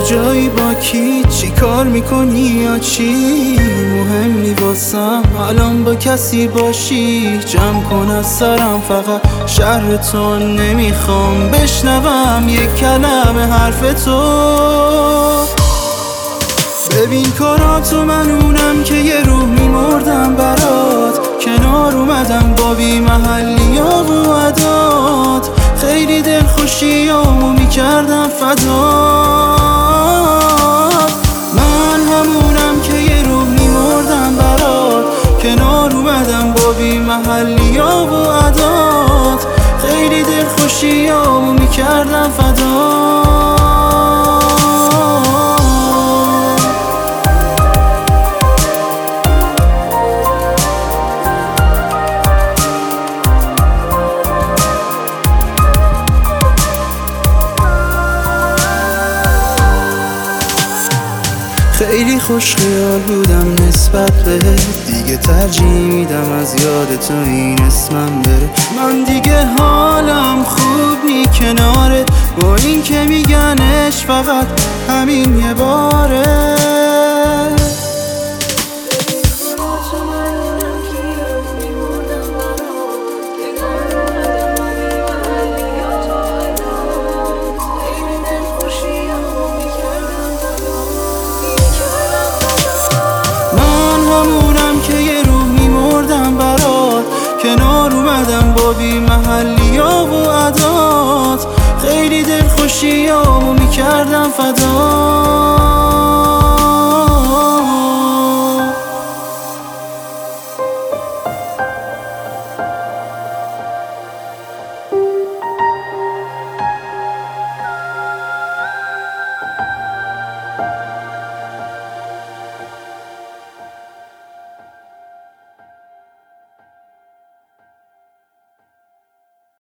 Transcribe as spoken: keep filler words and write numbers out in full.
کجایی با کی چی کار میکنی یا چی مهم نی واسم الان با کسی باشی جمع کن از سرم فقط شهر تو نمیخوام بشنوم یک کلمه حرف تو ببین کاراتو من اونم که یه روح میمردم برات کنار اومدم با بی محلی و عدات خیلی دلخوشیامو میکردم فدات من همونم که یه روح میمردم برات کنار اومدم با بی محلی و عدات خیلی دلخوشیامو میکردم فدات خیلی خوش خیال بودم نسبت به دیگه ترجیح میدم از یاد تو این اسمم بره من دیگه حالم خوب نی کنارت با این که میگنش فقط همین یه باره کنار اومدم با بی محلی و عدات خیلی دلخوشیامو میکردم فدات